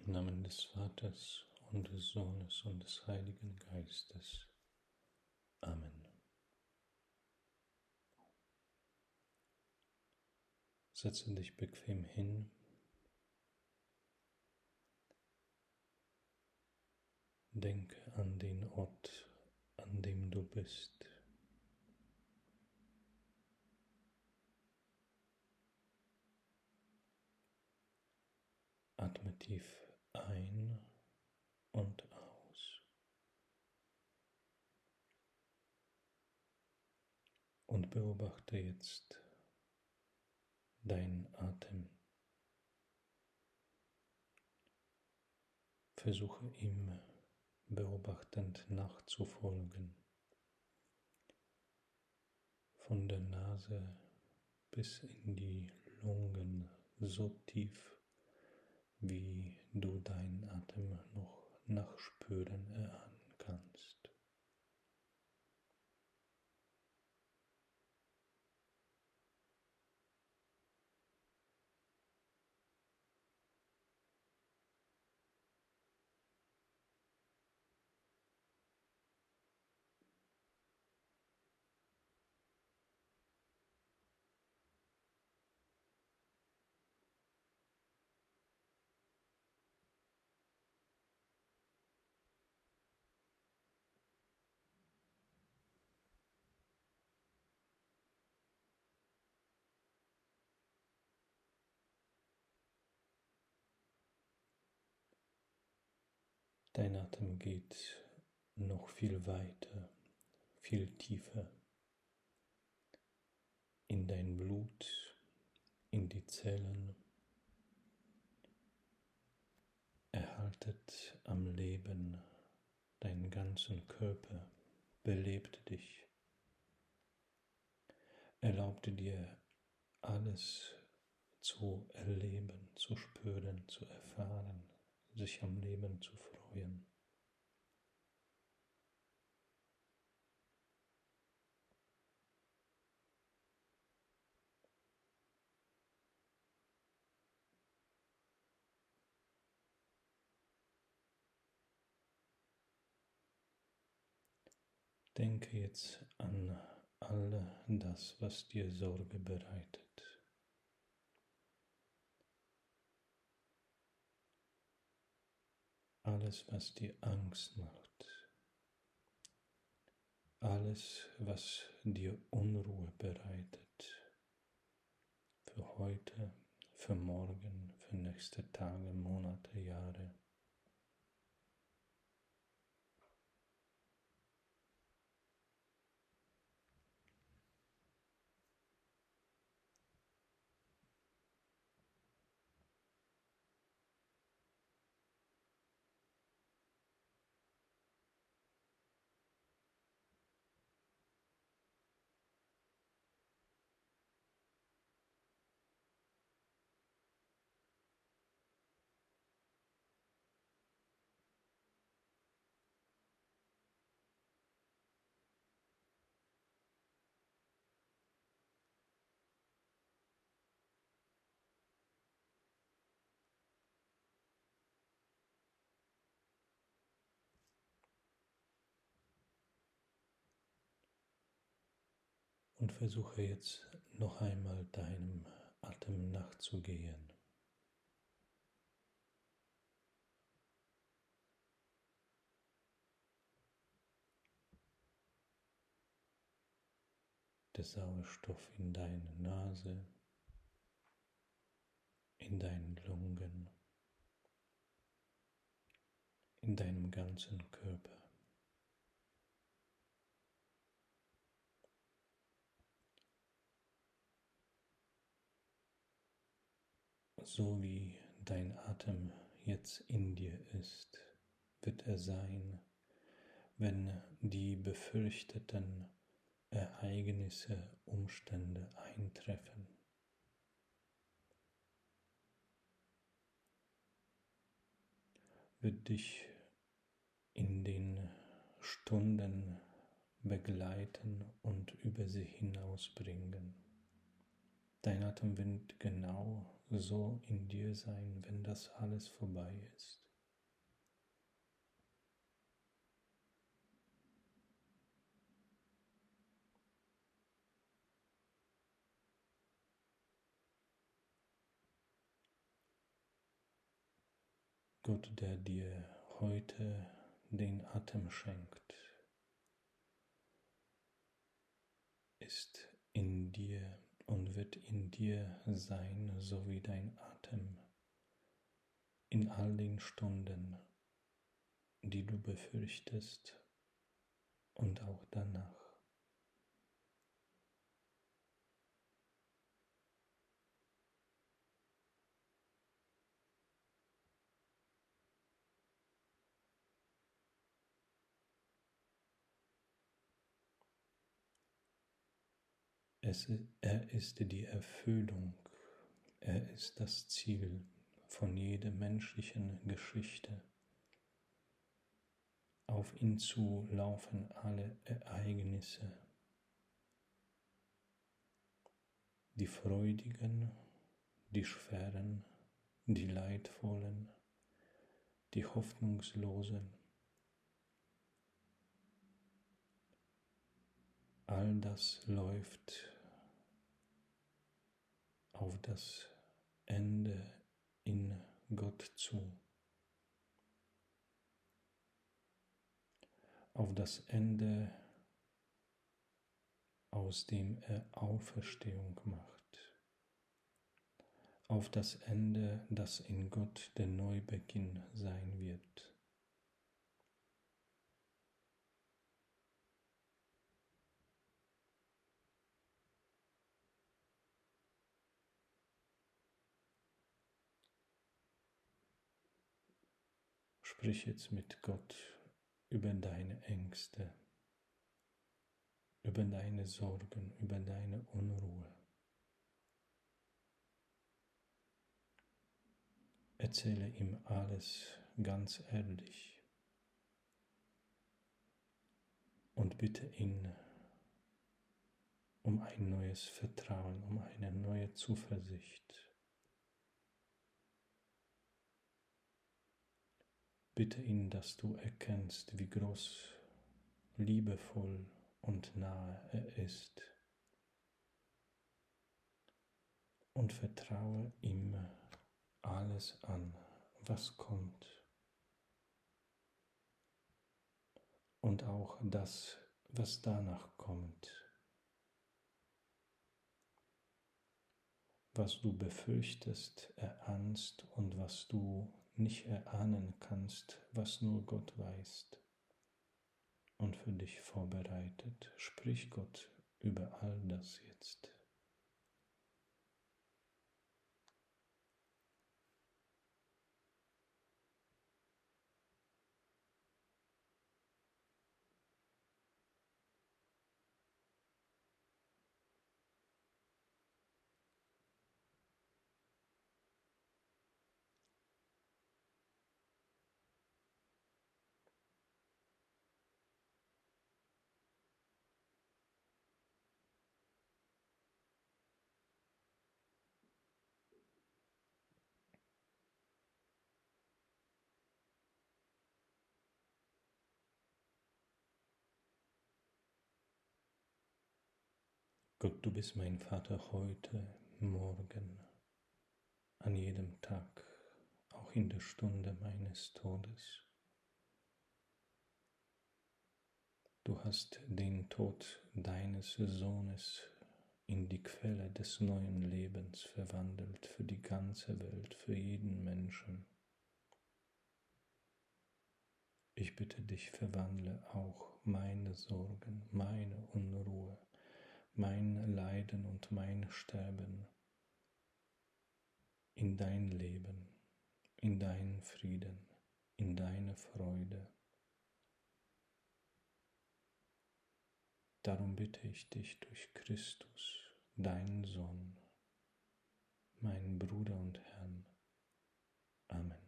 Im Namen des Vaters und des Sohnes und des Heiligen Geistes. Amen. Setze dich bequem hin. Denke an den Ort, an dem du bist. Atme tief ein und aus. Und beobachte jetzt deinen Atem. Versuche ihm beobachtend nachzufolgen. Von der Nase bis in die Lungen, so tief, wie du deinen Atem noch nachspüren erahnen kannst. Dein Atem geht noch viel weiter, viel tiefer in dein Blut, in die Zellen, erhaltet am Leben deinen ganzen Körper, belebt dich, erlaubt dir alles zu erleben, zu spüren, zu erfahren, sich am Leben zu freuen. Denke jetzt an all das, was dir Sorge bereitet. Alles, was dir Angst macht. Alles, was dir Unruhe bereitet. Für heute, für morgen, für nächste Tage, Monate, Jahre. Und versuche jetzt noch einmal deinem Atem nachzugehen. Der Sauerstoff in deine Nase, in deinen Lungen, in deinem ganzen Körper. So wie dein Atem jetzt in dir ist, wird er sein, wenn die befürchteten Ereignisse, Umstände eintreffen. Wird dich in den Stunden begleiten und über sie hinausbringen. Dein Atem wird genau so in dir sein, wenn das alles vorbei ist. Gott, der dir heute den Atem schenkt, ist in dir und wird in dir sein, so wie dein Atem in all den Stunden, die du befürchtest und auch danach. Er ist die Erfüllung, er ist das Ziel von jeder menschlichen Geschichte. Auf ihn zu laufen alle Ereignisse, die freudigen, die schweren, die leidvollen, die hoffnungslosen. All das läuft auf das Ende in Gott zu, auf das Ende, aus dem er Auferstehung macht, auf das Ende, das in Gott der Neubeginn sein wird. Sprich jetzt mit Gott über deine Ängste, über deine Sorgen, über deine Unruhe. Erzähle ihm alles ganz ehrlich und bitte ihn um ein neues Vertrauen, um eine neue Zuversicht. Bitte ihn, dass du erkennst, wie groß, liebevoll und nahe er ist. Und vertraue ihm alles an, was kommt. Und auch das, was danach kommt. Was du befürchtest, erahnst und was du nicht erahnen kannst, was nur Gott weiß und für dich vorbereitet. Sprich Gott über all das jetzt. Gott, du bist mein Vater heute, morgen, an jedem Tag, auch in der Stunde meines Todes. Du hast den Tod deines Sohnes in die Quelle des neuen Lebens verwandelt für die ganze Welt, für jeden Menschen. Ich bitte dich, verwandle auch meine Sorgen, meine Unruhe, mein Leiden und mein Sterben in dein Leben, in deinen Frieden, in deine Freude. Darum bitte ich dich durch Christus, deinen Sohn, meinen Bruder und Herrn. Amen.